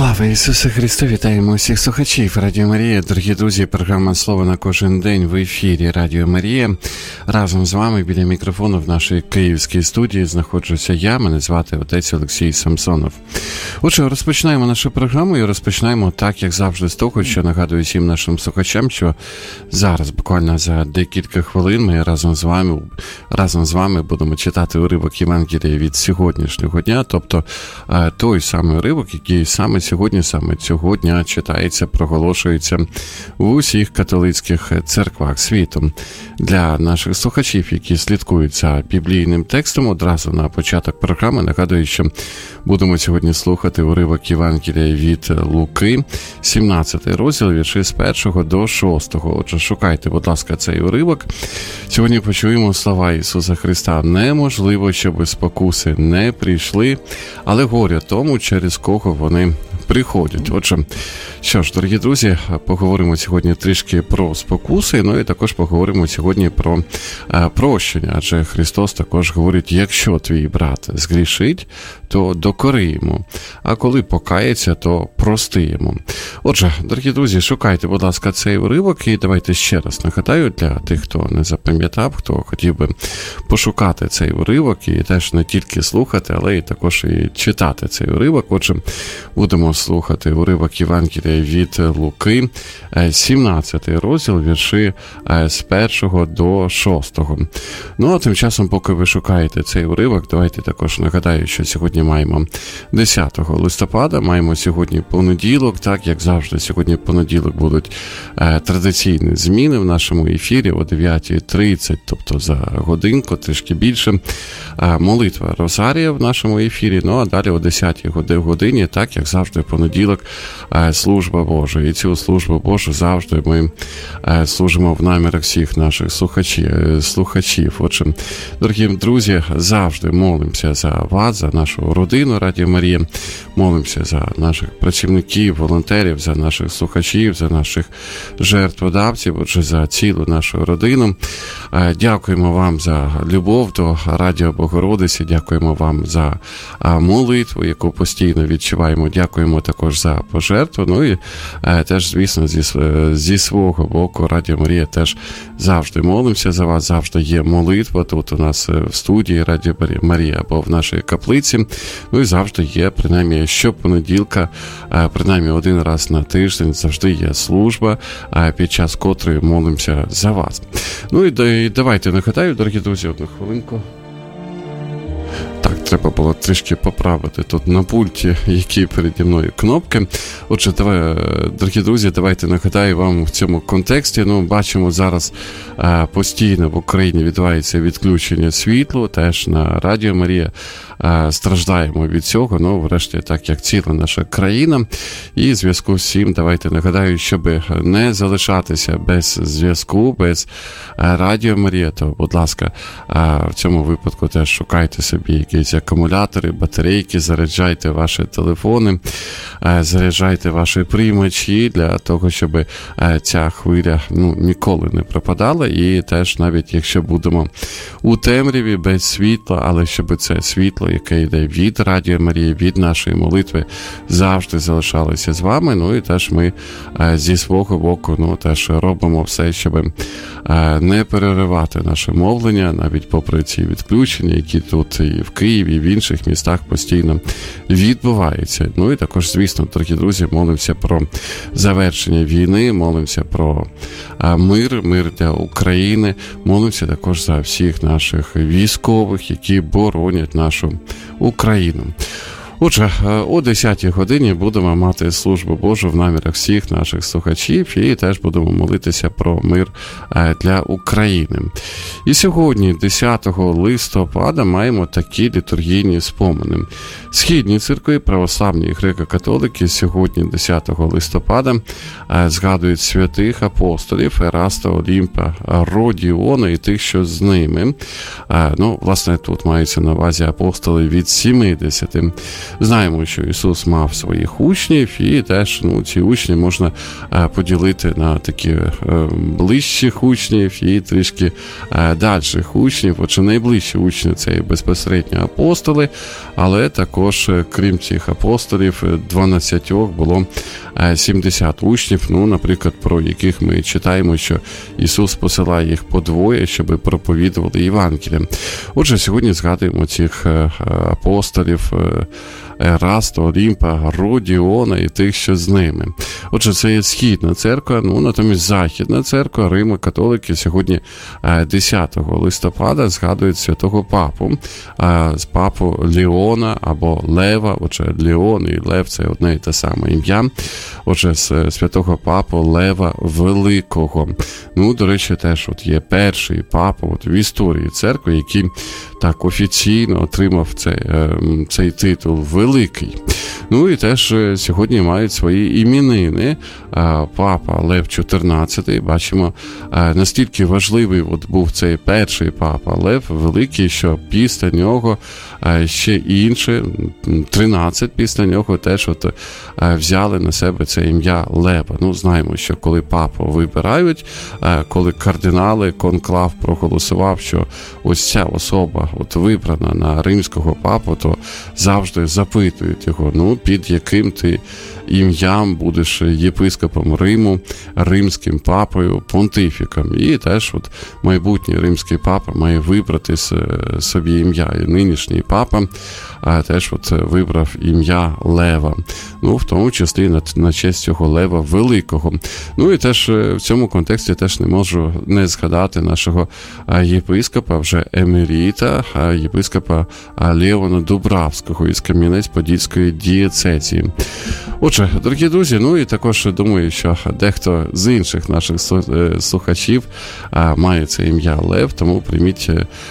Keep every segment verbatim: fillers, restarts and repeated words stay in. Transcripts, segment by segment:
Слава Ісусу Христу! Вітаємо усіх слухачів Радіо Марія. Дорогі друзі, програма «Слово на кожен день» в ефірі Радіо Марія. Разом з вами біля мікрофону в нашій київській студії знаходжуся я, мене звати отець Олексій Самсонов. Отже, розпочинаємо нашу програму і розпочинаємо так, як завжди, з того, що нагадую всім нашим слухачам, що зараз, буквально за декілька хвилин, ми разом з вами, разом з вами будемо читати уривок Євангелія від сьогоднішнього дня, тобто той самий уривок, який саме сьогодні, саме цього дня читається, проголошується в усіх католицьких церквах світу. Для наших слухачів, які слідкують за біблійним текстом, одразу на початок програми нагадую, що будемо сьогодні слухати уривок Євангелія від Луки, сімнадцятий розділ, вірші з першого до шостого. Отже, шукайте, будь ласка, цей уривок. Сьогодні почуємо слова Ісуса Христа. Неможливо, щоб спокуси не прийшли, але горе тому, через кого вони приходять. Отже, що ж, дорогі друзі, поговоримо сьогодні трішки про спокуси, ну і також поговоримо сьогодні про е, прощення, адже Христос також говорить, якщо твій брат згрішить, то докори йому, а коли покається, то прости йому. Отже, дорогі друзі, шукайте, будь ласка, цей уривок, і давайте ще раз нагадаю для тих, хто не запам'ятав, хто хотів би пошукати цей уривок і теж не тільки слухати, але і також і читати цей уривок. Отже, будемо слухати уривок Євангелія від Луки, сімнадцятий розділ, вірші з першого до шостого. Ну, а тим часом, поки ви шукаєте цей уривок, давайте також нагадаю, що сьогодні маємо десятого листопада, маємо сьогодні понеділок, так, як завжди, сьогодні понеділок будуть традиційні зміни в нашому ефірі о дев'ятій тридцять, тобто за годинку, трішки більше, молитва Розарія в нашому ефірі, ну, а далі о десятій годині, так, як завжди, понеділок, служба Божа. І цю службу Божу завжди ми служимо в намірах всіх наших слухачів. слухачів. Отже, дорогі друзі, завжди молимося за вас, за нашу родину Радіо Марія, молимося за наших працівників, волонтерів, за наших слухачів, за наших жертводавців, отже, за цілу нашу родину. Дякуємо вам за любов до Радіо Богородиці, дякуємо вам за молитву, яку постійно відчуваємо, дякуємо також за пожертву, ну і теж, звісно, зі, зі свого боку Радіо Марія теж завжди молимося за вас, завжди є молитва тут у нас в студії Радіо Марія або в нашій каплиці, ну і завжди є, принаймні, щопонеділка, принаймні один раз на тиждень завжди є служба, під час котрої молимося за вас. Ну і давайте нагадаю, дорогі друзі, одну хвилинку. Так, треба було трішки поправити тут на пульті, які переді мною кнопки. Отже, давай, дорогі друзі, давайте нагадаю вам в цьому контексті. Ну, бачимо, зараз а, постійно в Україні відбувається відключення світла, теж на Радіо Марія а, страждаємо від цього, ну, врешті, так як ціла наша країна. І в зв'язку з цим, давайте нагадаю, щоб не залишатися без зв'язку, без а, Радіо Марія, то, будь ласка, а, в цьому випадку теж шукайте собі якісь акумулятори, батарейки, заряджайте ваші телефони, заряджайте ваші приймачі для того, щоб ця хвиля, ну, ніколи не пропадала. І теж навіть якщо будемо у темряві без світла, але щоб це світло, яке йде від Радіо Марії, від нашої молитви, завжди залишалося з вами. Ну і теж ми зі свого боку, ну, теж робимо все, щоб не переривати наше мовлення, навіть попри ці відключення, які тут і в Києві, і в інших містах постійно відбуваються. Ну і також, звісно, дорогі друзі, молимося про завершення війни, молимося про мир, мир для України, молимося також за всіх наших військових, які боронять нашу Україну. Отже, о десятій годині будемо мати службу Божу в намірах всіх наших слухачів і теж будемо молитися про мир для України. І сьогодні, десятого листопада, маємо такі літургійні спомини. Східні церкви, православні і греко-католики сьогодні, десятого листопада, згадують святих апостолів Ераста, Олімпа, Родіона і тих, що з ними. Ну, власне, тут мається на увазі апостоли від сімдесяти Знаємо, що Ісус мав своїх учнів, і теж, ну, ці учні можна поділити на такі ближчих учнів і трішки дальших учнів. Отже, найближчі учні – це безпосередньо апостоли, але також, крім цих апостолів, дванадцятьох було сімдесят учнів, ну, наприклад, про яких ми читаємо, що Ісус посилає їх по двоє, щоб проповідували Євангеліє. Отже, сьогодні згадуємо цих апостолів Ераста, Олімпа, Родіона і тих, що з ними. Отже, це є східна церква, ну, натомість західна церква, Римо-католики сьогодні десятого листопада згадують святого папу, з папу Леона або Лева, отже, Леон і Лев – це одне і те саме ім'я. Отже, з святого папу Лева Великого. Ну, до речі, теж от є перший папа от в історії церкви, який так офіційно отримав цей, цей титул Великий. Ну і теж сьогодні мають свої іменини. Папа Лев чотирнадцятий, бачимо, настільки важливий от був цей перший папа Лев Великий, що після нього ще інші, тринадцять після нього теж от взяли на себе це ім'я Лева. Ну, знаємо, що коли папу вибирають, коли кардинали, конклав проголосував, що ось ця особа от вибрана на римського папу, то завжди запитують його, ну, під яким ти ім'ям будеш єпископом Риму, римським папою, понтифіком. І теж от майбутній римський папа має вибрати собі ім'я. І нинішній папа а теж от вибрав ім'я Лева. Ну, в тому числі на, на честь цього Лева Великого. Ну, і теж в цьому контексті теж не можу не згадати нашого єпископа, вже емеріта, єпископа Леона Дубравського із Кам'янець-Подільської дієцезії. Отже, дорогі друзі, ну і також думаю, що дехто з інших наших слухачів має це ім'я Лев, тому прийміть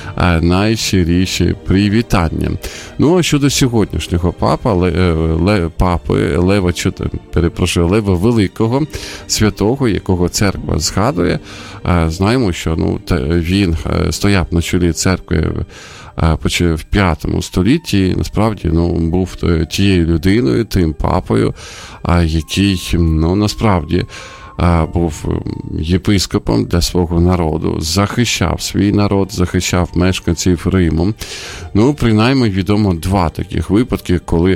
найщиріші привітання. Ну, а щодо сьогоднішнього папа, Ле, Ле, папи Лева, перепрошую, Лева Великого, святого, якого церква згадує, знаємо, що ну, він стояв на чолі церкви в п'ятому столітті, і насправді ну, був тією людиною, тим папою, який ну, насправді був єпископом для свого народу, захищав свій народ, захищав мешканців Риму. Ну, принаймні, відомо два таких випадки, коли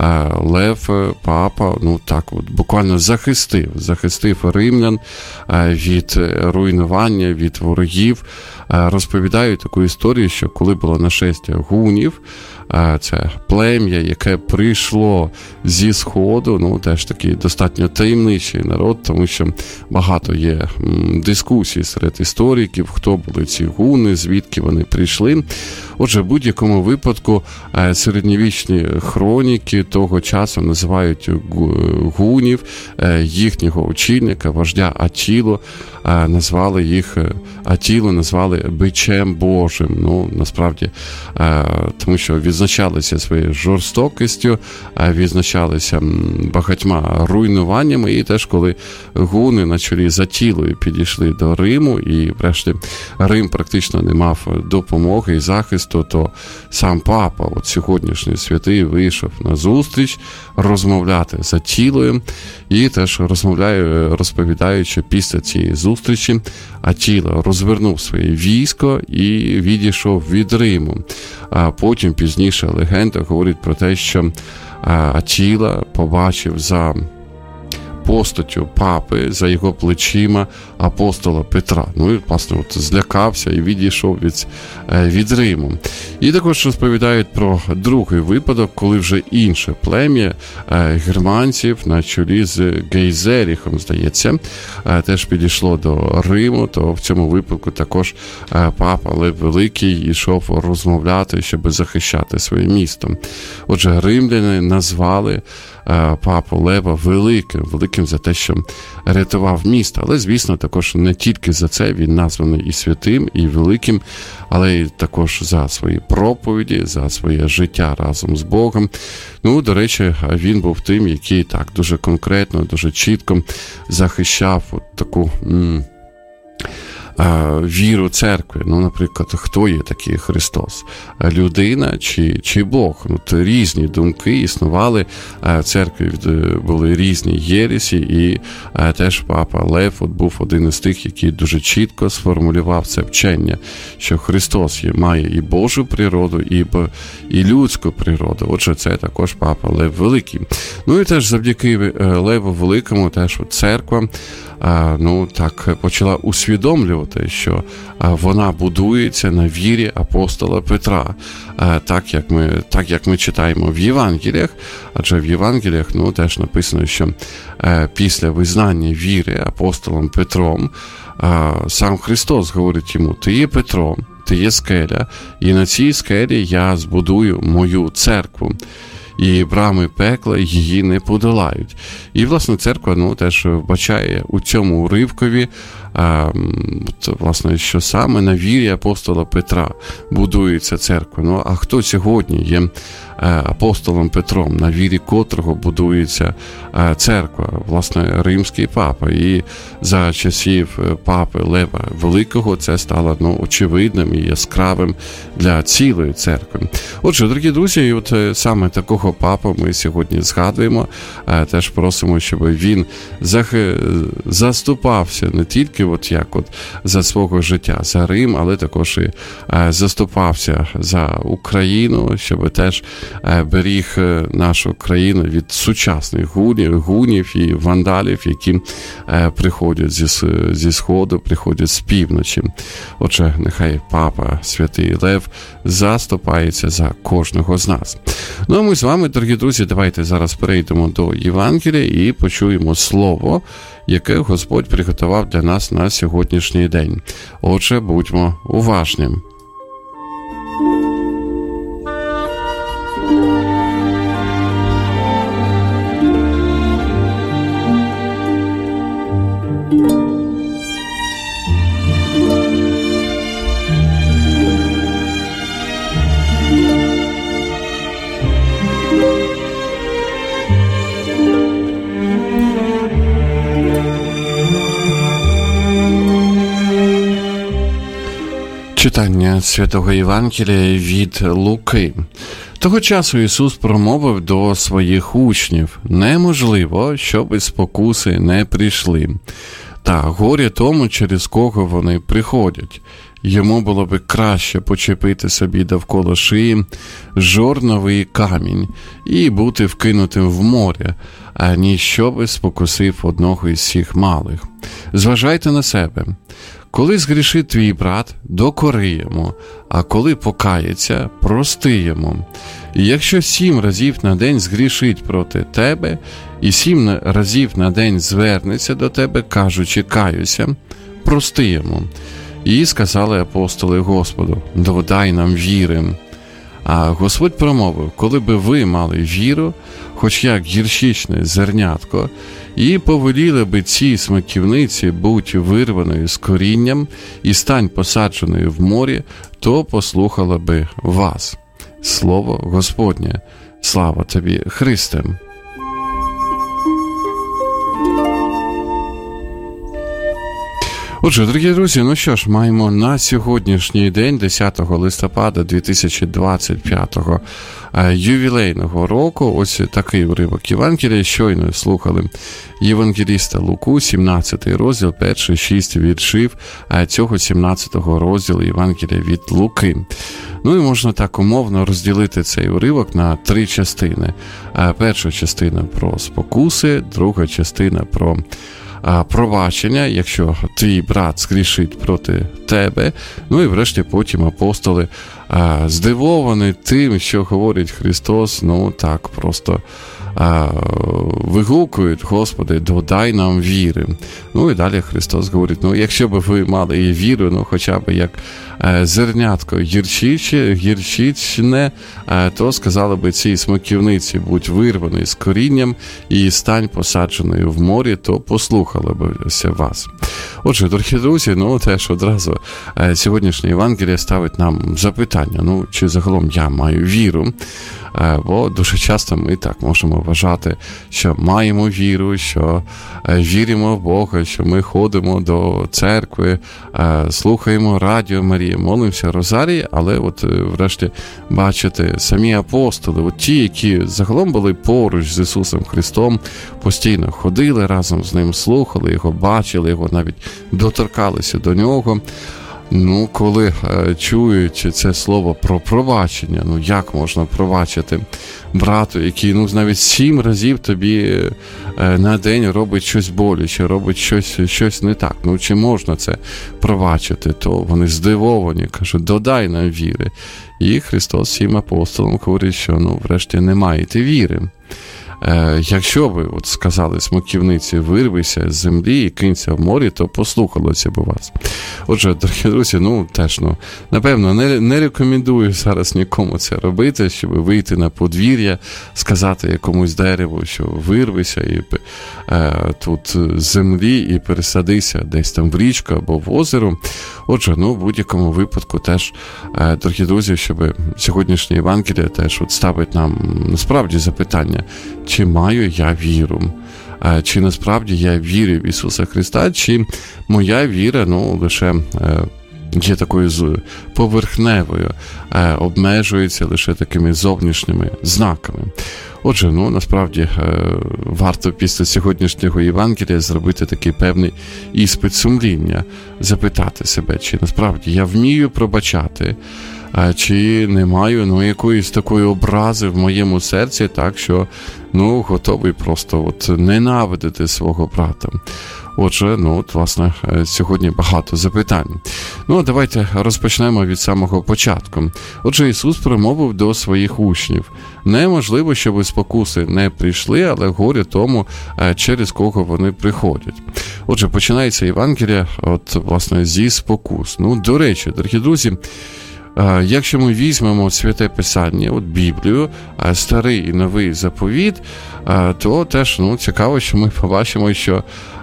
Лев, папа, ну так от, буквально захистив, захистив римлян від руйнування, від ворогів. Розповідають таку історію, що коли було нашестя гунів, це плем'я, яке прийшло зі Сходу, ну, теж такий достатньо таємничий народ, тому що багато є дискусій серед істориків, хто були ці гуни, звідки вони прийшли. Отже, в будь-якому випадку середньовічні хроніки того часу називають гунів, їхнього очільника, вождя Атілу, назвали їх, Атілу назвали бичем Божим. Ну, насправді, тому що відзначалися своєю жорстокістю, відзначалися багатьма руйнуваннями, і теж коли гуни на чолі з Атілою підійшли до Риму, і врешті Рим практично не мав допомоги і захисту, то сам папа, от сьогоднішній святий, вийшов на зустріч розмовляти з Атілою, і теж розмовляє, розповідає, що після цієї зустрічі Атіла розвернув своє військо і відійшов від Риму. А потім пізніше легенда говорить про те, що Атіла побачив за постаттю папи, за його плечима апостола Петра. Ну і, власне, от злякався і відійшов від, від Риму. І також розповідають про другий випадок, коли вже інше плем'я германців на чолі з Гейзеріхом, здається, теж підійшло до Риму, то в цьому випадку також папа Лев Великий йшов розмовляти, щоб захищати своє місто. Отже, римляни назвали папу Лева Великим, великим за те, що рятував місто. Але, звісно, також не тільки за це він названий і святим, і великим, але й також за свої проповіді, за своє життя разом з Богом. Ну, до речі, він був тим, який так дуже конкретно, дуже чітко захищав от таку м- віру церкви. Ну, наприклад, хто є такий Христос? Людина чи, чи Бог? Ну, то різні думки існували. В церкві були різні єресі, і теж папа Лев от був один із тих, який дуже чітко сформулював це вчення, що Христос є, має і Божу природу, і, і людську природу. Отже, це також папа Лев Великий. Ну і теж завдяки Леву Великому теж церква ну, так, почала усвідомлювати, що вона будується на вірі апостола Петра, так як ми, так як ми читаємо в Євангеліях, адже в Євангеліях ну, теж написано, що після визнання віри апостолом Петром сам Христос говорить йому: ти є Петром, ти є скеля, і на цій скелі я збудую мою церкву. І брами пекла її не подолають. І, власне, церква ну, теж вбачає у цьому уривкові, а, власне, що саме на вірі апостола Петра будується церква. Ну, а хто сьогодні є апостолом Петром, на вірі котрого будується церква? Власне, римський папа. І за часів папи Лева Великого це стало ну, очевидним і яскравим для цілої церкви. Отже, дорогі друзі, от саме такого папу ми сьогодні згадуємо. Теж просимо, щоб він заступався не тільки от як от за свого життя, за Рим, але також і заступався за Україну, щоб теж беріг нашу країну від сучасних гунів, гунів і вандалів, які приходять зі, зі Сходу, приходять з півночі. Отже, нехай папа Святий Лев заступається за кожного з нас. Ну а ми з вами, дорогі друзі, давайте зараз перейдемо до Євангелія і почуємо слово, яке Господь приготував для нас на сьогоднішній день. Отже, будьмо уважні. Читання Святого Євангелія від Луки. Того часу Ісус промовив до своїх учнів: «Неможливо, щоби спокуси не прийшли, та горя тому, через кого вони приходять. Йому було би краще почепити собі довкола шиї жорновий камінь і бути вкинутим в море, аніж щоби спокусив одного із всіх малих. Зважайте на себе. Коли згрішить твій брат, докори йому, а коли покається, прости йому. І якщо сім разів на день згрішить проти тебе, і сім разів на день звернеться до тебе, кажучи, каюся, прости йому». І сказали апостоли Господу: «Додай нам віри». А Господь промовив: «Коли би ви мали віру, хоч як гірчичне зернятко, і повеліли би цій смоківниці будь вирваною з корінням і стань посадженою в морі, то послухала би вас». Слово Господнє. Слава тобі, Христе! Отже, дорогі друзі, ну що ж, маємо на сьогоднішній день, десятого листопада дві тисячі двадцять п'ятого, ювілейного року. Ось такий уривок Євангелія. Щойно слухали євангеліста Луку, сімнадцятий розділ, перші шість віршів цього сімнадцятого розділу Євангелія від Луки. Ну і можна так умовно розділити цей уривок на три частини. Перша частина про спокуси, друга частина про пробачення, якщо твій брат згрішить проти тебе. Ну і врешті потім апостоли а, здивовані тим, що говорить Христос, ну так просто а, вигукують: «Господи, додай нам віри». Ну і далі Христос говорить: ну якщо б ви мали і віру, ну хоча б як а, зернятко гірчичне, гірчичне, а, то сказали би цій смоківниці: будь вирваний з корінням і стань посадженою в морі, то послухали б вас. Отже, дорогі друзі, ну теж одразу а, сьогоднішнє Євангеліє ставить нам запитання. питання, ну, чи загалом я маю віру? Бо дуже часто ми так можемо вважати, що маємо віру, що віримо в Бога, що ми ходимо до церкви, слухаємо Радіо Марія, молимося Розарії, але от врешті бачите, самі апостоли, от ті, які загалом були поруч з Ісусом Христом, постійно ходили разом з Ним, слухали Його, бачили Його, навіть доторкалися до Нього. Ну, коли е, чують це слово про пробачення, ну як можна пробачити брату, який, ну, навіть сім разів тобі е, на день робить щось боляче, робить щось, щось не так, ну чи можна це пробачити, то вони здивовані, кажуть, додай нам віри. І Христос всім апостолам говорить, що, ну, врешті не маєте віри. Е, якщо ви от сказали смоківниці, вирвися з землі і кинься в морі, то послухалося б вас. Отже, дорогі друзі, ну теж, ну, напевно, не, не рекомендую зараз нікому це робити, щоб вийти на подвір'я, сказати якомусь дереву, що вирвися і е, тут з землі і пересадися десь там в річку або в озеро. Отже, ну, в будь-якому випадку теж, е, дорогі друзі, щоб сьогоднішнє Євангеліє теж от ставить нам насправді запитання, чи маю я віру? Чи насправді я вірю в Ісуса Христа, чи моя віра, ну, лише є такою поверхневою, обмежується лише такими зовнішніми знаками. Отже, ну, насправді, варто після сьогоднішнього Євангелія зробити такий певний іспит сумління, запитати себе, чи насправді я вмію пробачати, чи не маю, ну, якоїсь такої образи в моєму серці, так, що, ну, готовий просто от ненавидити свого брата. Отже, ну, от, власне, сьогодні багато запитань. Ну, давайте розпочнемо від самого початку. Отже, Ісус промовив до своїх учнів. Неможливо, щоб спокуси не прийшли, але горе тому, через кого вони приходять. Отже, починається Євангелія, от, власне, зі спокус. Ну, до речі, дорогі друзі, якщо ми візьмемо Святе Писання, от Біблію, Старий і Новий Заповіт, то теж, ну, цікаво, що ми побачимо, що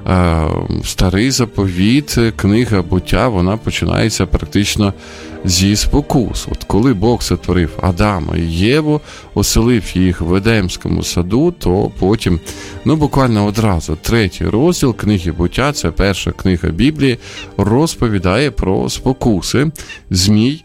Старий Заповіт, книга Буття, вона починається практично зі спокус. От коли Бог сотворив Адама і Єву, оселив їх в Едемському саду, то потім, ну, буквально одразу, третій розділ книги Буття, це перша книга Біблії, розповідає про спокуси. Змій,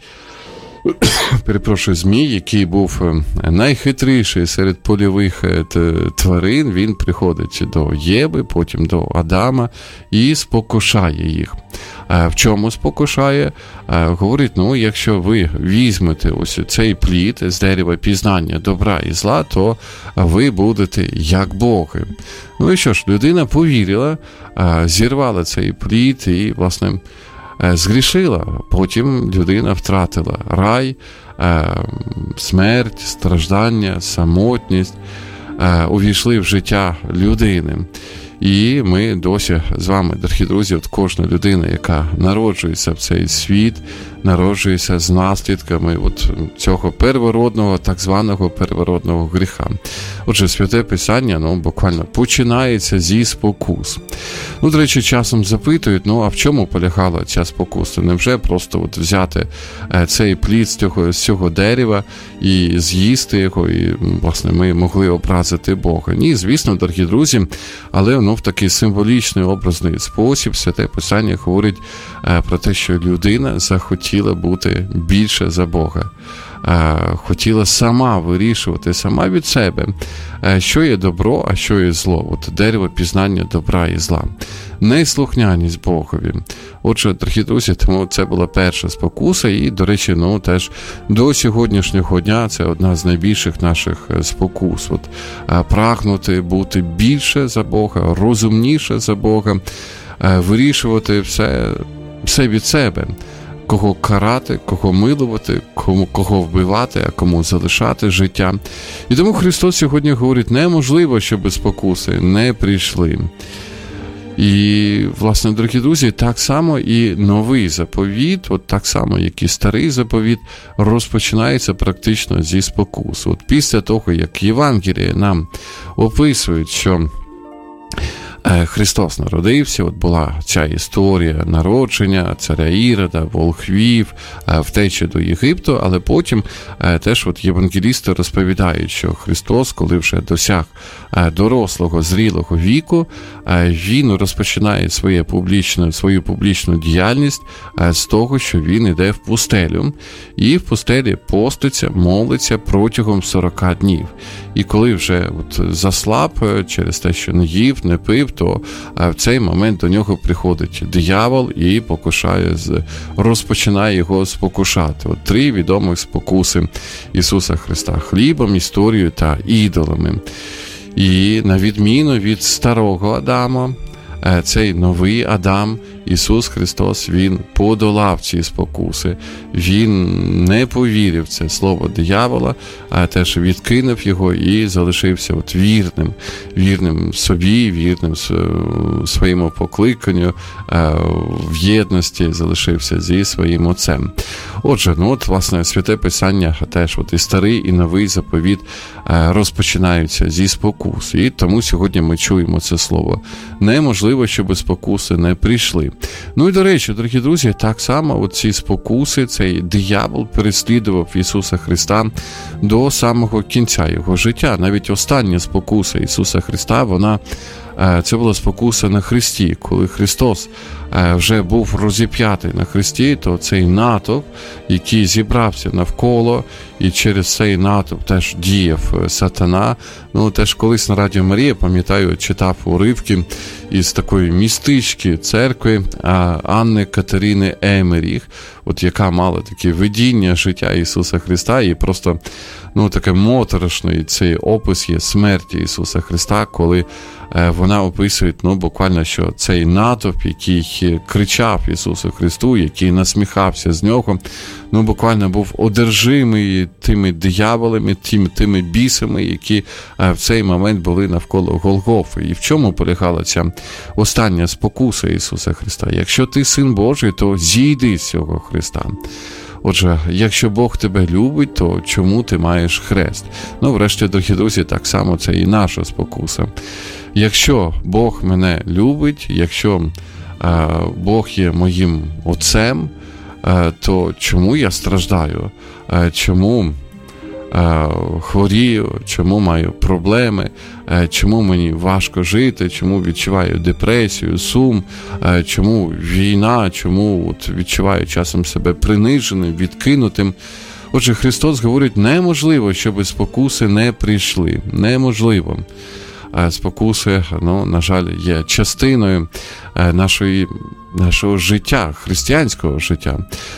перепрошую, змій, який був найхитріший серед польових тварин, він приходить до Єви, потім до Адама і спокушає їх. В чому спокушає? Говорить, ну, якщо ви візьмете ось цей плід з дерева пізнання добра і зла, то ви будете як боги. Ну і що ж, людина повірила, зірвала цей плід і, власне, згрішила. Потім людина втратила рай, смерть, страждання, самотність, увійшли в життя людини. І ми досі з вами, дорогі друзі, от кожна людина, яка народжується в цей світ, народжується з наслідками от цього первородного, так званого первородного гріха. Отже, Святе Писання, ну, буквально починається зі спокус. Ну, до речі, часом запитують, ну, а в чому полягала ця спокуса? Невже просто от взяти цей плід з цього, з цього дерева і з'їсти його, і, власне, ми могли образити Бога? Ні, звісно, дорогі друзі, але, ну, в такий символічний, образний спосіб Святе Писання говорить про те, що людина захотіла бути більше за Бога. Хотіла сама вирішувати, сама від себе, що є добро, а що є зло. От дерево пізнання добра і зла. Неслухняність Богові. Отже, дорогі друзі, тому це була перша спокуса, і, до речі, ну, теж до сьогоднішнього дня це одна з найбільших наших спокус. От, прагнути бути більше за Бога, розумніше за Бога, вирішувати все, все від себе. Кого карати, кого милувати, кому, кого вбивати, а кому залишати життя. І тому Христос сьогодні говорить, неможливо, щоб спокуси не прийшли. І, власне, дорогі друзі, так само і новий заповіт, от так само, як і старий заповіт, розпочинається практично зі спокус. От після того, як Євангеліє нам описують, що Христос народився, от була ця історія народження царя Ірода, волхвів, втечі до Єгипту, але потім теж от євангелісти розповідають, що Христос, коли вже досяг дорослого, зрілого віку, він розпочинає своє публічне, свою публічну діяльність з того, що він іде в пустелю, і в пустелі поститься, молиться протягом сорок днів. І коли вже от заслаб через те, що не їв, не пив, то в цей момент до нього приходить диявол і покушає, розпочинає його спокушати. От три відомих спокуси Ісуса Христа: хлібом, історією та ідолами. І на відміну від старого Адама, цей новий Адам, Ісус Христос, Він подолав ці спокуси. Він не повірив в це слово диявола, а теж відкинув його і залишився от вірним, вірним собі, вірним своєму покликанню, в єдності залишився зі своїм Отцем. Отже, ну от, власне, Святе Писання теж от і старий, і новий заповіт розпочинаються зі спокус. І тому сьогодні ми чуємо це слово. Неможливо, щоб спокуси не прийшли. Ну і, до речі, дорогі друзі, так само ці спокуси, цей диявол переслідував Ісуса Христа до самого кінця його життя. Навіть остання спокуса Ісуса Христа, вона, це була спокуса на хресті. Коли Христос вже був розіп'ятий на хресті, то цей натовп, який зібрався навколо, і через цей натовп теж діяв сатана. Ну, теж колись на Радіо Марія, пам'ятаю, читав уривки із такої містички церкви Анни Катерини Емеріх, от яка мала таке видіння життя Ісуса Христа, і просто, ну, таке моторошний цей опис є смерті Ісуса Христа, коли вона описує, ну, буквально, що цей натовп, який кричав Ісусу Христу, який насміхався з нього, ну, буквально був одержимий тими дияволами, тими, тими бісами, які в цей момент були навколо Голгофи. І в чому полягала ця остання спокуса Ісуса Христа? Якщо ти Син Божий, то зійди з цього Христа. Отже, якщо Бог тебе любить, то чому ти маєш хрест? Ну, врешті, дорогі друзі, так само це і наша спокуса. Якщо Бог мене любить, якщо е, Бог є моїм Отцем, е, то чому я страждаю? Е, чому е, хворію? Чому маю проблеми? Е, чому мені важко жити? Чому відчуваю депресію, сум? Е, чому війна? Чому от, відчуваю часом себе приниженим, відкинутим? Отже, Христос говорить, неможливо, щоб спокуси не прийшли. Неможливо. Спокуси, ну, на жаль, є частиною нашої, нашого життя, християнського життя.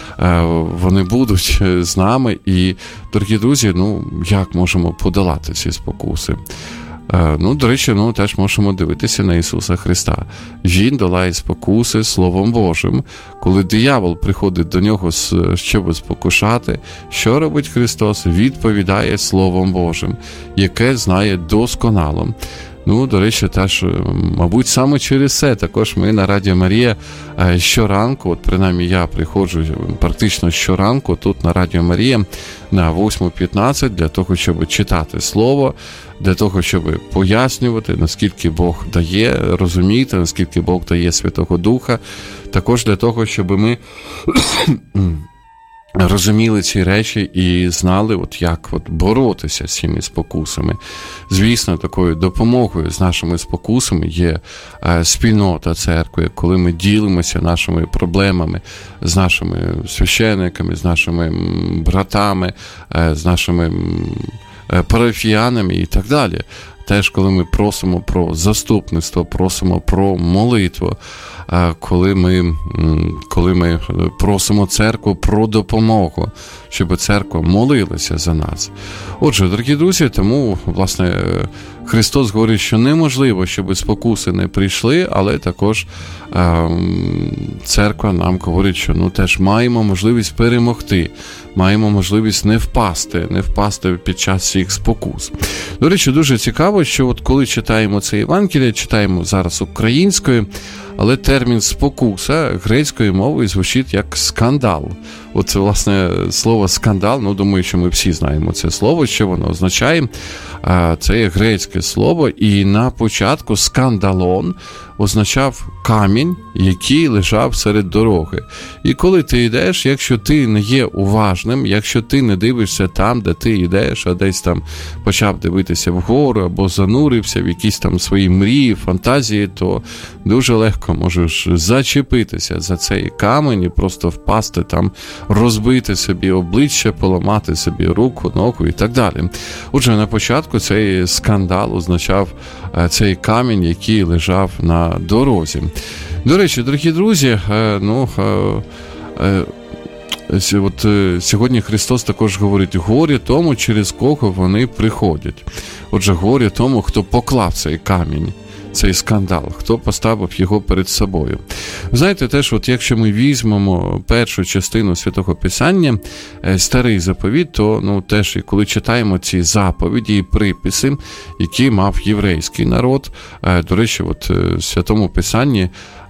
Вони будуть з нами, і, дорогі друзі, ну, як можемо подолати ці спокуси? Ну, до речі, ну, теж можемо дивитися на Ісуса Христа. Він долає спокуси Словом Божим. Коли диявол приходить до нього, щоб спокушати, що робить Христос? Відповідає Словом Божим, яке знає досконало. Ну, до речі, теж, мабуть, саме через це також ми на Радіо Марія щоранку, от принаймні я приходжу практично щоранку тут на Радіо Марія на восьма п'ятнадцять для того, щоб читати Слово, для того, щоб пояснювати, наскільки Бог дає, розуміти, наскільки Бог дає Святого Духа, також для того, щоб ми розуміли ці речі і знали, от як от боротися з цими спокусами. Звісно, такою допомогою з нашими спокусами є е, спільнота церкви, коли ми ділимося нашими проблемами з нашими священниками, з нашими братами, е, з нашими е, парафіянами і так далі. Теж, коли ми просимо про заступництво, просимо про молитву, коли ми, коли ми просимо церкву про допомогу, щоб церква молилася за нас. Отже, дорогі друзі, тому, власне, Христос говорить, що неможливо, щоб спокуси не прийшли, але також е, церква нам говорить, що ну, теж маємо можливість перемогти, маємо можливість не впасти, не впасти під час цих спокус. До речі, дуже цікаво, що от коли читаємо це Євангеліє, читаємо зараз українською, але термін спокуса грецькою мовою звучить як скандал. от, власне, слово скандал, ну, думаю, що ми всі знаємо це слово, що воно означає. Це є грецьке слово, і на початку скандалон означав камінь, який лежав серед дороги. І коли ти йдеш, якщо ти не є уважним, якщо ти не дивишся там, де ти йдеш, а десь там почав дивитися вгору або занурився в якісь там свої мрії, фантазії, то дуже легко можеш зачепитися за цей камінь і просто впасти там, розбити собі обличчя, поламати собі руку, ногу і так далі. Отже, на початку цей скандал означав цей камінь, який лежав на дорозі. До речі, дорогі друзі, ну, от сьогодні Христос також говорить: горе тому, через кого вони приходять. Отже, горе тому, хто поклав цей камінь, цей скандал, хто поставив його перед собою. Знаєте, теж, от якщо ми візьмемо першу частину Святого Писання, Старий Заповіт, то, ну, теж, і коли читаємо ці заповіді і приписи, які мав єврейський народ, до речі, от в Святому Писанні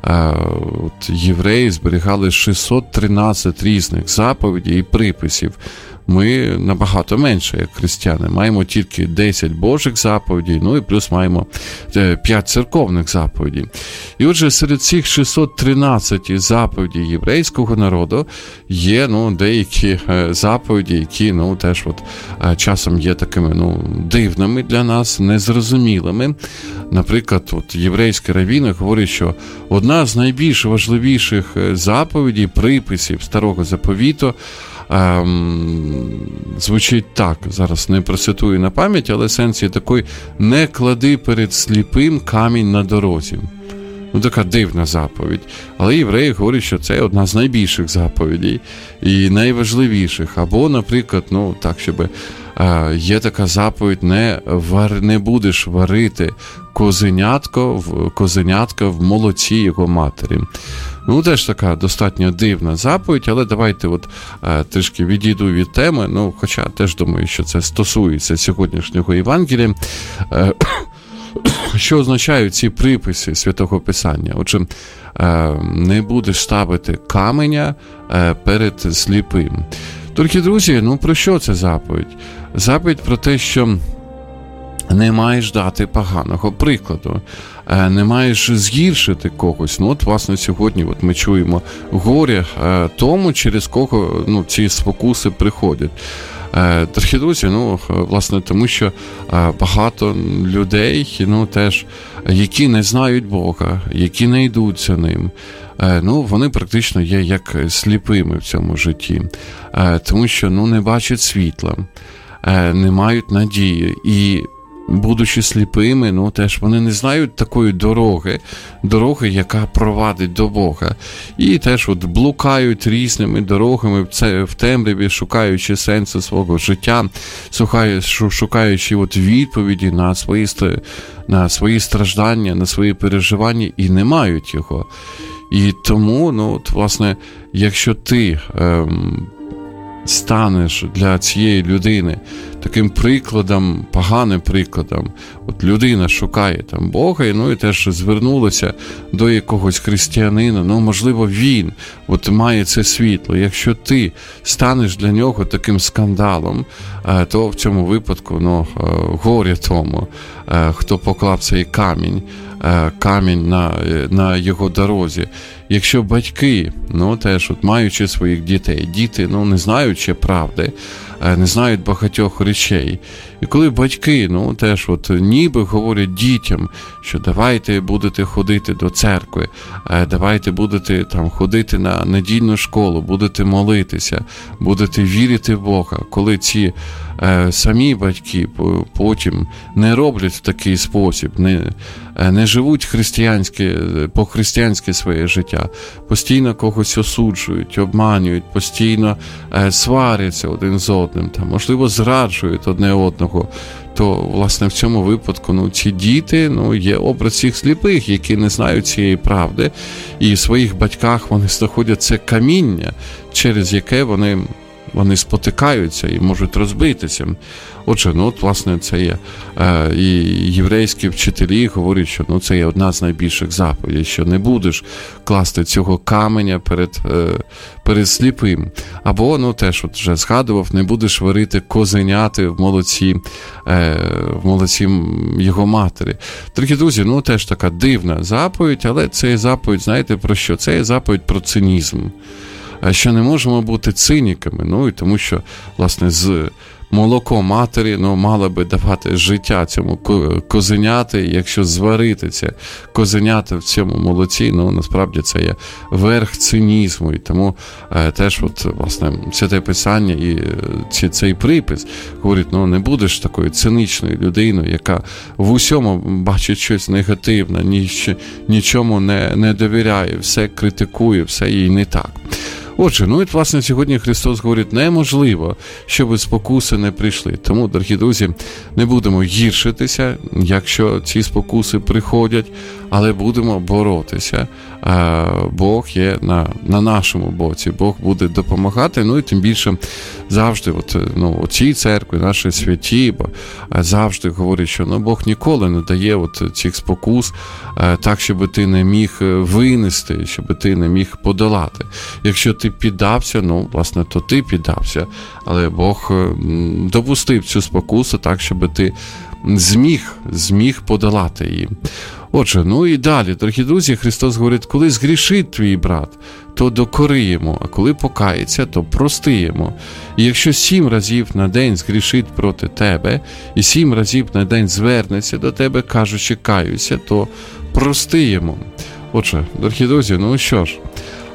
от євреї зберігали шістсот тринадцять різних заповідей і приписів. Ми набагато менше, як християни. Маємо тільки десять Божих заповідей, ну і плюс маємо п'ять церковних заповідей. І отже, серед цих шістсот тринадцять заповідей єврейського народу є, ну, деякі заповіді, які, ну, теж от часом є такими, ну, дивними для нас, незрозумілими. Наприклад, от єврейські раввіни говорять, що одна з найбільш важливіших заповідей, приписів Старого Заповіту Ем, звучить так, зараз не процитую на пам'ять, але сенс є такий: не клади перед сліпим камінь на дорозі. Ну, така дивна заповідь. Але євреї говорять, що це одна з найбільших заповідей і найважливіших. Або, наприклад, ну, так, щоб е, є така заповідь: не, вар, не будеш варити козенятко в, козенятка в молоці його матері. Ну, теж така достатньо дивна заповідь, але давайте от е, трішки відійду від теми, ну, хоча теж думаю, що це стосується сьогоднішнього Євангелія. Е, що означають ці приписи Святого Писання? Отже, е, не будеш ставити каменя е, перед сліпим. Дорогі друзі, ну, про що це заповідь? Заповідь про те, що не маєш дати поганого прикладу, не маєш згіршити когось. Ну, от, власне, сьогодні от ми чуємо горе тому, через кого, ну, ці спокуси приходять. Дорогі друзі, ну, власне, тому що багато людей, ну, теж, які не знають Бога, які не йдуть за ним, ну, вони практично є як сліпими в цьому житті, тому що, ну, не бачать світла, не мають надії. І будучи сліпими, ну, теж вони не знають такої дороги, дороги, яка провадить до Бога. І теж от блукають різними дорогами в темряві, шукаючи сенсу свого життя, шукаючи от відповіді на свої, на свої страждання, на свої переживання, і не мають його. І тому, ну, от, власне, якщо ти ем, станеш для цієї людини таким прикладом, поганим прикладом, от людина шукає там Бога, і, ну, і теж звернулася до якогось християнина, ну, можливо, він от має це світло. Якщо ти станеш для нього таким скандалом, то в цьому випадку, ну, горе тому, хто поклав цей камінь, камінь на, на його дорозі. Якщо батьки, ну, теж, от, маючи своїх дітей, діти, ну, не знають ще правди, не знають багатьох речей. І коли батьки, ну, теж, от, ніби говорять дітям, що давайте будете ходити до церкви, давайте будете там ходити на недільну школу, будете молитися, будете вірити в Бога. Коли ці е, самі батьки потім не роблять в такий спосіб, не, не живуть християнське, по-християнськи своє життя, постійно когось осуджують, обманюють, постійно е, сваряться один з одним, там, можливо, зраджують одне одного, то, власне, в цьому випадку, ну, ці діти, ну, є образ цих сліпих, які не знають цієї правди, і в своїх батьках вони знаходять це каміння, через яке вони вони спотикаються і можуть розбитися. Отже, ну от, власне, це є е, і єврейські вчителі говорять, що ну, це є одна з найбільших заповідей, що не будеш класти цього каменя перед, е, перед сліпим. Або, ну теж от вже згадував, не будеш варити козеняти в молоці, е, в молоці його матері. Дорогі друзі, ну теж така дивна заповідь, але це є заповідь, знаєте про що? Це є заповідь про цинізм. Що не можемо бути циніками, ну і тому що, власне, з молоко матері, ну, мало би давати життя цьому козеняти, якщо зварити це козенята в цьому молоці, ну, насправді це є верх цинізму, і тому е, теж, от, власне, Святе Писання і ці, цей припис говорить, ну, не будеш такою циничною людиною, яка в усьому бачить щось негативне, ніч, нічому не, не довіряє, все критикує, все їй не так. Отже, ну і, власне, сьогодні Христос говорить, неможливо, щоб спокуси не прийшли. Тому, дорогі друзі, не будемо гіршитися, якщо ці спокуси приходять, але будемо боротися. Бог є на, на нашому боці, Бог буде допомагати, ну і тим більше завжди, от, ну, у цій церкві, наші святі, бо завжди говорять, що ну, Бог ніколи не дає от цих спокус так, щоб ти не міг винести, щоб ти не міг подолати. Якщо ти піддався, ну, власне, то ти піддався, але Бог допустив цю спокусу так, щоб ти зміг, зміг подолати її. Отже, ну і далі, дорогі друзі, Христос говорить, коли згрішить твій брат, то докори йому, а коли покається, то прости йому. І якщо сім разів на день згрішить проти тебе, і сім разів на день звернеться до тебе, кажучи, каюся, то прости йому. Отже, дорогі друзі, ну що ж,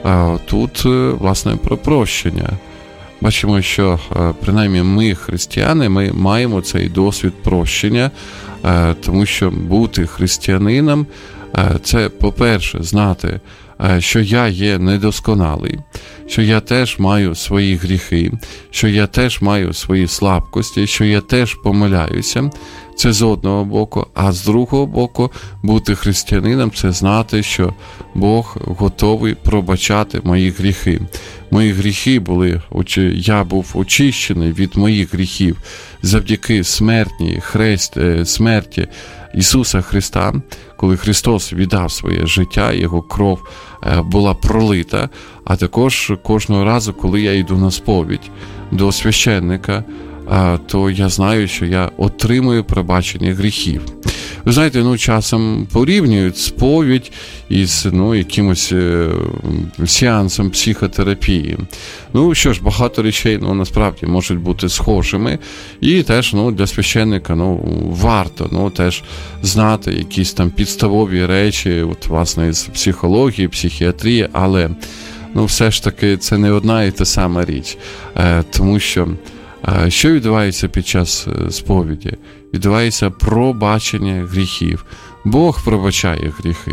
тут, власне, про прощення. Бачимо, що, принаймні, ми, християни, ми маємо цей досвід прощення, тому що бути християнином – це, по-перше, знати, що я є недосконалий, що я теж маю свої гріхи, що я теж маю свої слабкості, що я теж помиляюся. Це з одного боку, а з другого боку бути християнином – це знати, що Бог готовий пробачати мої гріхи. Мої гріхи були, я був очищений від моїх гріхів завдяки смертній хрест, смерті Ісуса Христа, коли Христос віддав своє життя, Його кров була пролита, а також кожного разу, коли я йду на сповідь до священника, то я знаю, що я отримую пробачення гріхів. Ви знаєте, ну, часом порівнюють сповідь із, ну, якимось е, сеансом психотерапії. Ну, що ж, багато речей, ну, насправді, можуть бути схожими. І теж, ну, для священника, ну, варто, ну, теж знати якісь там підставові речі, от, власне, з психології, психіатрії, але, ну, все ж таки, це не одна і та сама річ. Е, тому що що відбувається під час сповіді? Відбувається пробачення гріхів. Бог пробачає гріхи.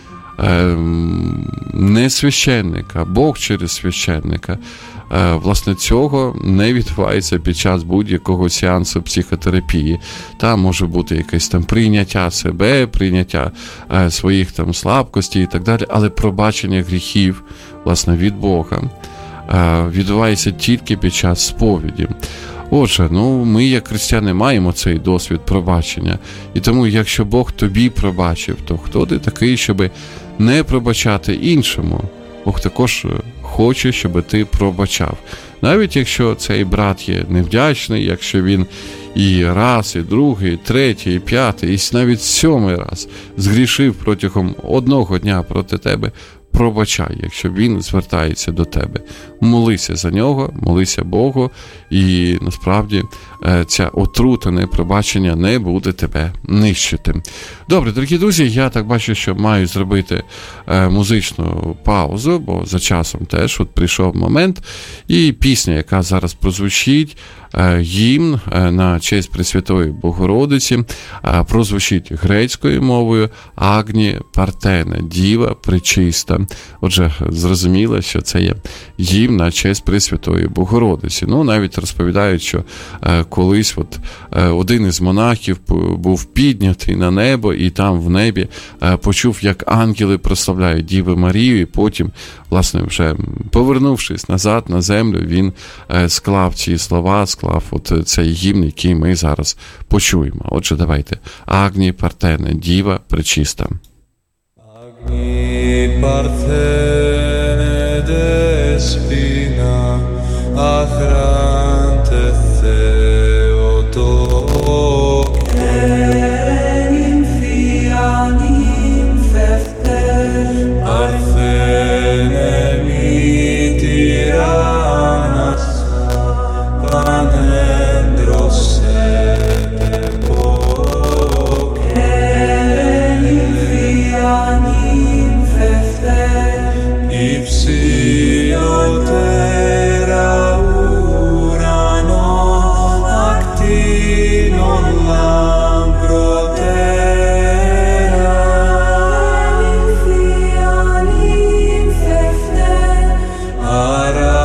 Не священника, Бог через священника. Власне, цього не відбувається під час будь-якого сеансу психотерапії. Там може бути якесь там прийняття себе, прийняття своїх там слабкостей і так далі, але пробачення гріхів, власне, від Бога відбувається тільки під час сповіді. Отже, ну, ми, як християни, маємо цей досвід пробачення. І тому, якщо Бог тобі пробачив, то хто ти такий, щоб не пробачати іншому? Бог також хоче, щоб ти пробачав. Навіть якщо цей брат є невдячний, якщо він і раз, і другий, і третій, і п'ятий, і навіть сьомий раз згрішив протягом одного дня проти тебе, пробачай, якщо він звертається до тебе. Молися за нього, молися Богу, і насправді ця отрута непробачення не буде тебе нищити. Добре, дорогі друзі, я так бачу, що маю зробити музичну паузу, бо за часом теж от прийшов момент, і пісня, яка зараз прозвучить, гімн на честь Пресвятої Богородиці, прозвучить грецькою мовою «Агні Партене», «Діва пречиста». Отже, зрозуміло, що це є гімн на честь Пресвятої Богородиці. Ну, навіть розповідають, що е, колись от, е, один із монахів був піднятий на небо, і там в небі е, почув, як ангели прославляють Діву Марію, і потім, власне, вже повернувшись назад на землю, він е, склав ці слова, склав от цей гімн, який ми зараз почуємо. Отже, давайте. Агні Партене, Діва Пречиста. Agni Partene Despina, Achrante Theotokos, Enim Fianim Fefte, Parthene Mitiranas, Panendros Epok, Enim Fianim Fefte, Ipsiotera Urano, Actinon Lamprotera, Enim Fianim Fefte, Ara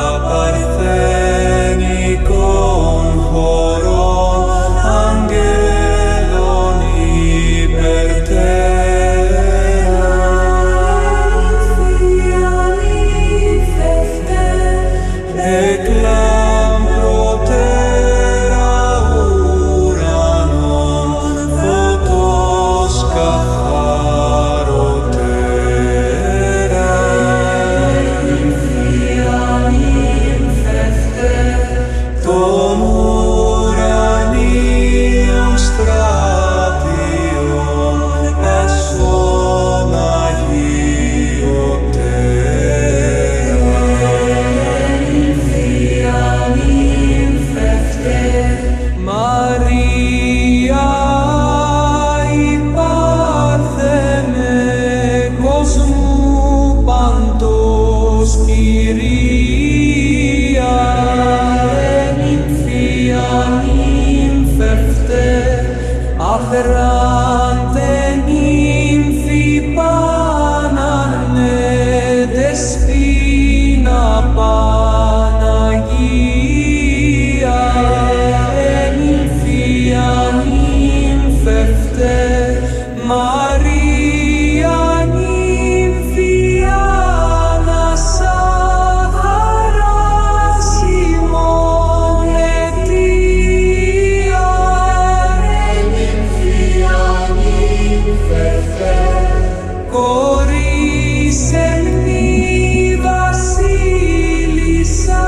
Parthenikon Horon, Angelon Hypertera, Enim Fianim Fefte, Eclam Protera Uranon, Photos Katharotera, Enim Fianim Fefte, Tom Uranium Stratium, Persona Iotera, Enim Fianim Fefte, Maria Iparthene Cosmu Pantos Kyria, Enim Fianim Fefte, Aferrante Nymphi Panane Despina Panagia, Enim Fianim Fefte, Maria Nymphiana Sahara Simonetia, Enim Fianim Fefte, Coris Emni Vasilisa.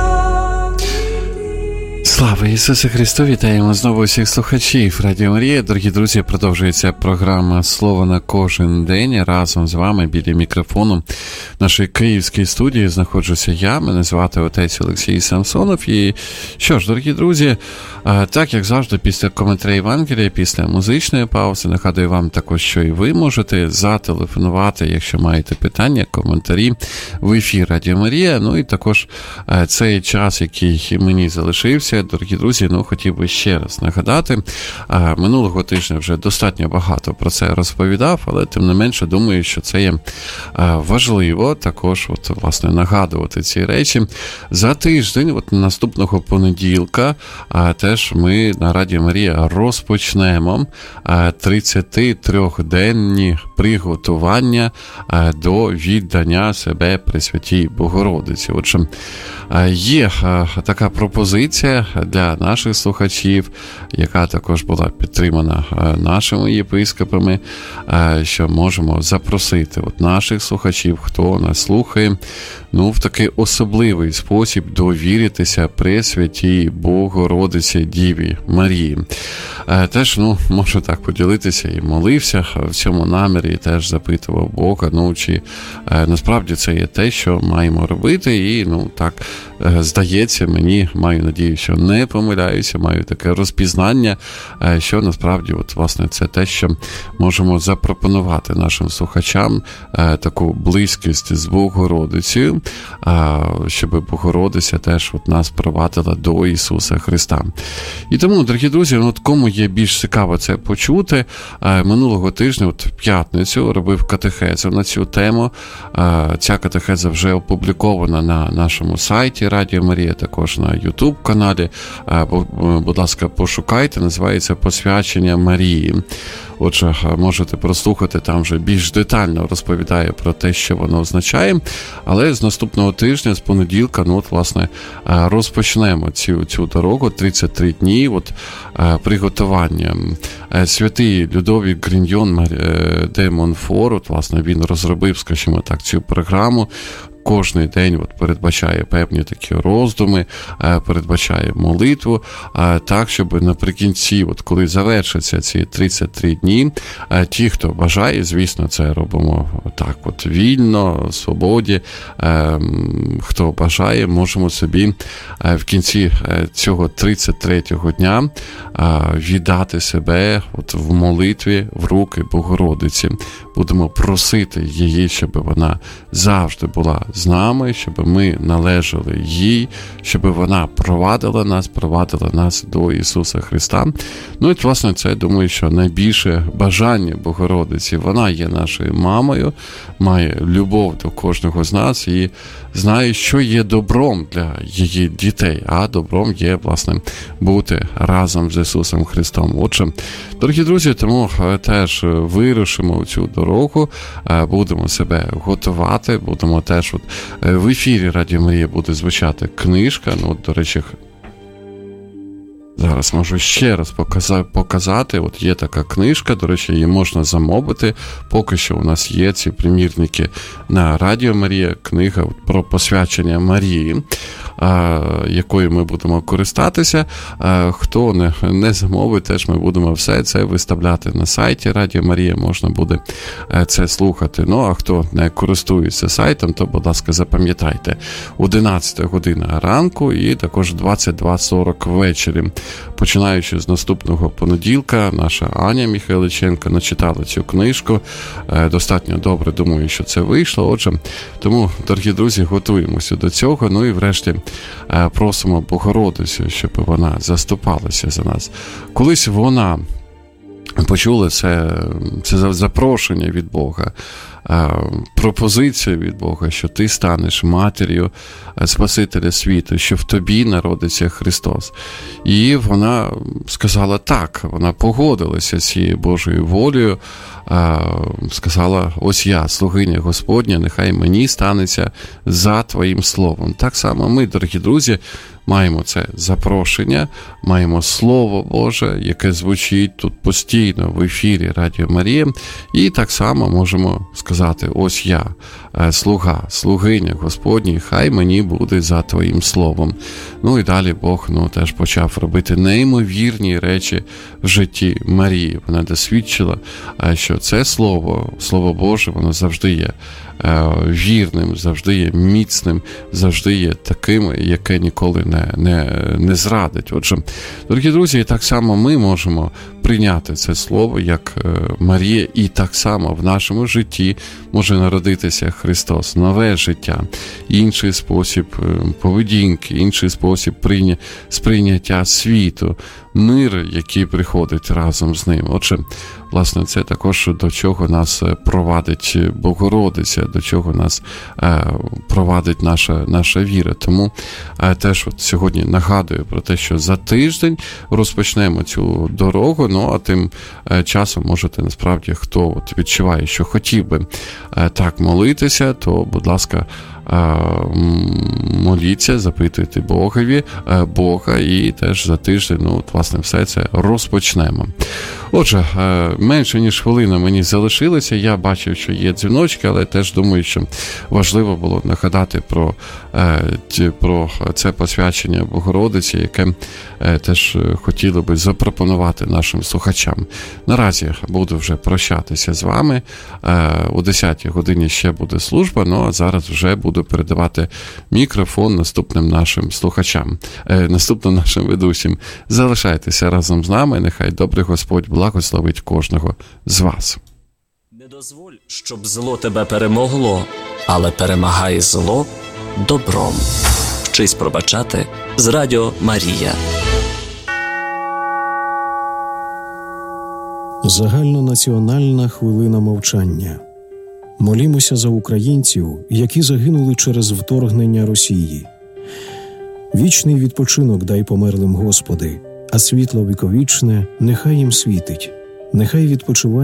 Слава Ісусу Христу! Вітаємо знову всіх слухачів Радіо Марія. Дорогі друзі, продовжується програма «Слово на кожен день». Разом з вами біля мікрофону в нашій київській студії знаходжуся я. Мене звати отець Олексій Самсонов. І що ж, дорогі друзі, так як завжди, після коментаря Євангелія, після музичної паузи, нагадую вам також, що і ви можете зателефонувати, якщо маєте питання, коментарі в ефір Радіо Марія. Ну і також цей час, який мені залишився, дорогі друзі, ну хотів би ще раз нагадати. Минулого тижня вже достатньо багато про це розповідав, але тим не менше думаю, що це є важливо також от, власне, нагадувати ці речі. За тиждень, от наступного понеділка, теж ми на Радіо Марія розпочнемо тридцятитриденні приготування до віддання себе Пресвятій Богородиці. Отже, є така пропозиція для наших слухачів, яка також була підтримана нашими єпископами, що можемо запросити от наших слухачів, хто нас слухає, ну, в такий особливий спосіб довіритися Пресвятій Богородиці Діві Марії. Теж, ну, можу так поділитися, і молився в цьому намірі, і теж запитував Бога, ну, чи насправді це є те, що маємо робити, і, ну, так, здається мені, маю надію, що не помиляюся, маю таке розпізнання, що насправді от, власне, це те, що можемо запропонувати нашим слухачам, таку близькість з Богородицею, щоб Богородиця теж от нас провадила до Ісуса Христа. І тому, дорогі друзі, от кому є більш цікаво це почути, минулого тижня, от в п'ятницю, робив катехезу на цю тему. Ця катехеза вже опублікована на нашому сайті Радіо Марія, також на YouTube-каналі. Будь ласка, пошукайте, називається «Посвячення Марії». Отже, можете прослухати, там вже більш детально розповідає про те, що воно означає. Але з наступного тижня, з понеділка, ну от, власне, розпочнемо цю, цю дорогу, тридцять три дні, от, приготування. Святий Людовік Гріньйон де Монфор, от, власне, він розробив, скажімо так, цю програму. Кожний день от передбачає певні такі роздуми, передбачає молитву, так, щоб наприкінці, от коли завершаться ці тридцять три дні, ті, хто бажає, звісно, це робимо так от вільно, в свободі, хто бажає, можемо собі в кінці цього тридцять третього дня віддати себе от в молитві в руки Богородиці. Будемо просити її, щоб вона завжди була з нами, щоб ми належали їй, щоб вона провадила нас, провадила нас до Ісуса Христа. Ну і, власне, це, думаю, що найбільше бажання Богородиці. Вона є нашою мамою, має любов до кожного з нас і знає, що є добром для її дітей, а добром є, власне, бути разом з Ісусом Христом. Отже, дорогі друзі, тому теж вирушимо в цю дорогу, будемо себе готувати, будемо теж от в ефірі Радіо Марія буде звучати книжка, ну, от, до речі, зараз можу ще раз показати, от є така книжка, до речі, її можна замовити, поки що у нас є ці примірники на Радіо Марія, книга от, про посвячення Марії, якою ми будемо користатися. Хто не, не замовить, теж ми будемо все це виставляти на сайті Радіо Марія, можна буде це слухати. Ну, а хто не користується сайтом, то, будь ласка, запам'ятайте, одинадцята година ранку і також двадцять два сорок ввечері. Починаючи з наступного понеділка, наша Аня Михайличенко начитала цю книжку. Достатньо добре, думаю, що це вийшло. Отже, тому, дорогі друзі, готуємося до цього. Ну і врешті просимо Богородицю, щоб вона заступалася за нас. Колись вона почула це, це запрошення від Бога, пропозицію від Бога, що ти станеш матір'ю Спасителя світу, що в тобі народиться Христос. І вона сказала так, вона погодилася з цією Божою волею, сказала, ось я, слугиня Господня, нехай мені станеться за твоїм словом. Так само ми, дорогі друзі, маємо це запрошення, маємо Слово Боже, яке звучить тут постійно в ефірі Радіо Марія, і так само можемо сказати, ось я, слуга, слугиня Господній, хай мені буде за твоїм словом. Ну і далі Бог, ну, теж почав робити неймовірні речі в житті Марії. Вона досвідчила, що це Слово, Слово Боже, воно завжди є вірним, завжди є міцним, завжди є таким, яке ніколи не, не, не зрадить. Отже, дорогі друзі, так само ми можемо прийняти це слово, як Марія, і так само в нашому житті може народитися Христос, нове життя, інший спосіб поведінки, інший спосіб сприйняття світу, мир, який приходить разом з ним. Отже, власне, це також до чого нас провадить Богородиця, до чого нас е, провадить наша, наша віра. Тому е, теж от сьогодні нагадую про те, що за тиждень розпочнемо цю дорогу, ну а тим е, часом можете, насправді, хто от відчуває, що хотів би е, так молитися, то, будь ласка, моліться, запитуйте Богові, Бога, і теж за тиждень, ну, от, власне, все це розпочнемо. Отже, менше ніж хвилина мені залишилося. Я бачив, що є дзвіночки, але теж думаю, що важливо було нагадати про, про це посвячення Богородиці, яке теж хотіли би запропонувати нашим слухачам. Наразі буду вже прощатися з вами. О десятій годині ще буде служба, ну а зараз вже буду передавати мікрофон наступним нашим слухачам, наступним нашим ведучим. Залишайтеся разом з нами, нехай добрий Господь благословить кожного з вас. Не дозволь, щоб зло тебе перемогло, але перемагай зло добром. Вчись пробачати з Радіо Марія. Загальнонаціональна хвилина мовчання. Молімося за українців, які загинули через вторгнення Росії. Вічний відпочинок дай померлим, Господи, а світло віковічне нехай їм світить. Нехай відпочиває